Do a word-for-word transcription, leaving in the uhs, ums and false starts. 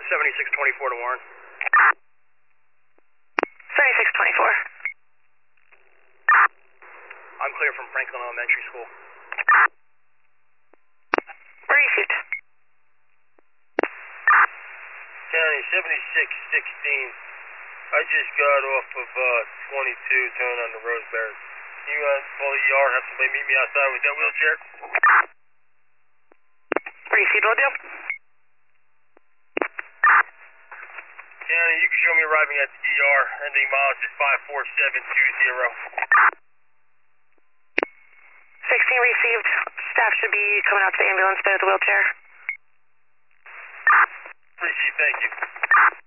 seventy-six twenty-four to Warren. seventy-six twenty-four. I'm clear from Franklin Elementary School. Received. County seventy-six sixteen. I just got off of uh, twenty-two, turning on the Roseberry. Can you uh, call the E R, have somebody meet me outside with that wheelchair? Received, will do. County, you can show me arriving at the E R, ending mileage is five four seven two zero. sixteen received. Staff should be coming out to the ambulance there with the wheelchair. Received, thank you.